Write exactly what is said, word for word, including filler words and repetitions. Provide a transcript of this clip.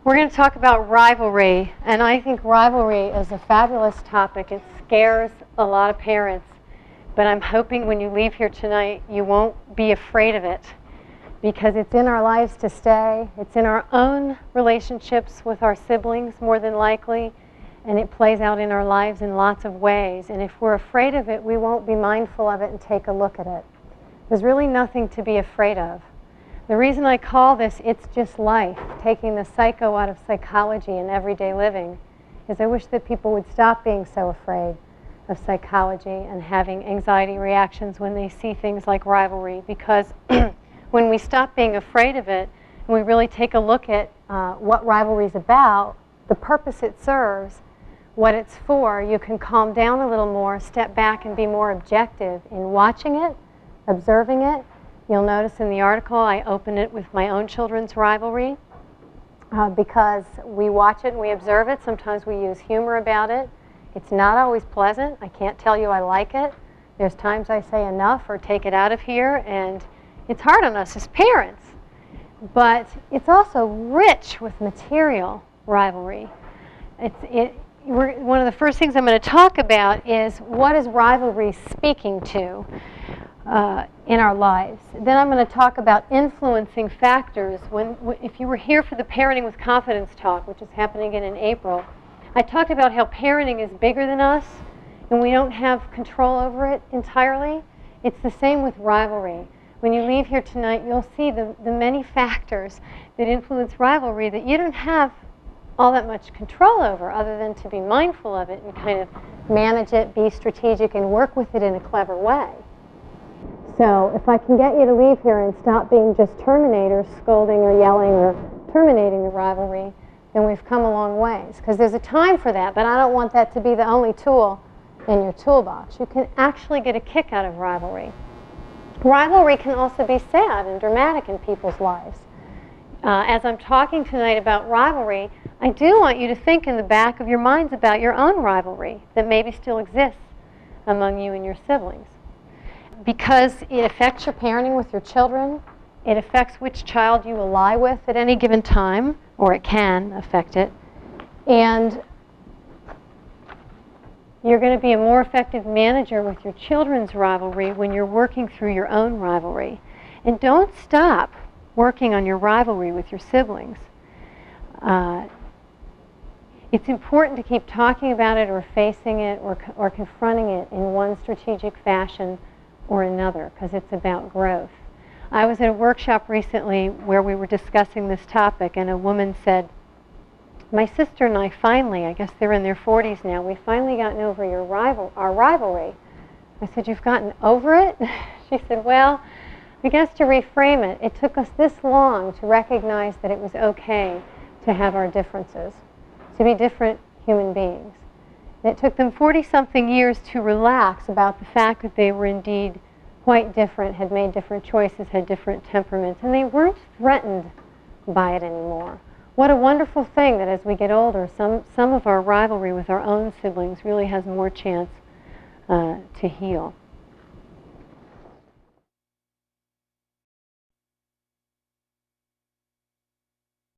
We're going to talk about rivalry, and I think rivalry is a fabulous topic. It scares a lot of parents, but I'm hoping when you leave here tonight you won't be afraid of it, because it's in our lives to stay. It's in our own relationships with our siblings, more than likely, and it plays out in our lives in lots of ways. And if we're afraid of it, we won't be mindful of it and take a look at it. There's really nothing to be afraid of. The reason I call this It's Just Life, taking the psycho out of psychology and everyday living, is I wish that people would stop being so afraid of psychology and having anxiety reactions when they see things like rivalry, because when we stop being afraid of it and we really take a look at uh, what rivalry is about, the purpose it serves, what it's for, you can calm down a little more, step back and be more objective in watching it, observing it. You'll notice in the article I open it with my own children's rivalry uh, because we watch it and we observe it. Sometimes we use humor about it. It's not always pleasant. I can't tell you I like it. There's times I say enough or take it out of here, and it's hard on us as parents. But it's also rich with material rivalry. It's, it, we're, one of the first things I'm going to talk about is what is rivalry speaking to Uh, in our lives. Then I'm going to talk about influencing factors. When, if you were here for the Parenting with Confidence talk, which is happening again in April, I talked about how parenting is bigger than us and we don't have control over it entirely. It's the same with rivalry. When you leave here tonight, you'll see the, the many factors that influence rivalry that you don't have all that much control over, other than to be mindful of it and kind of manage it, be strategic, and work with it in a clever way. So if I can get you to leave here and stop being just terminators, scolding or yelling or terminating the rivalry, then we've come a long ways. Because there's a time for that, but I don't want that to be the only tool in your toolbox. You can actually get a kick out of rivalry. Rivalry can also be sad and dramatic in people's lives. Uh, as I'm talking tonight about rivalry, I do want you to think in the back of your minds about your own rivalry that maybe still exists among you and your siblings. Because it affects your parenting with your children, it affects which child you ally with at any given time, or it can affect it. And you're going to be a more effective manager with your children's rivalry when you're working through your own rivalry. And don't stop working on your rivalry with your siblings. Uh, it's important to keep talking about it or facing it or, or confronting it in one strategic fashion or another, because it's about growth. I was at a workshop recently where we were discussing this topic, and a woman said, my sister and I finally, I guess they're in their forties now, we've finally gotten over your rival, our rivalry. I said, you've gotten over it? She said, well, I guess to reframe it, it took us this long to recognize that it was okay to have our differences, to be different human beings. It took them forty-something years to relax about the fact that they were indeed quite different, had made different choices, had different temperaments, and they weren't threatened by it anymore. What a wonderful thing that as we get older, some, some of our rivalry with our own siblings really has more chance uh, to heal.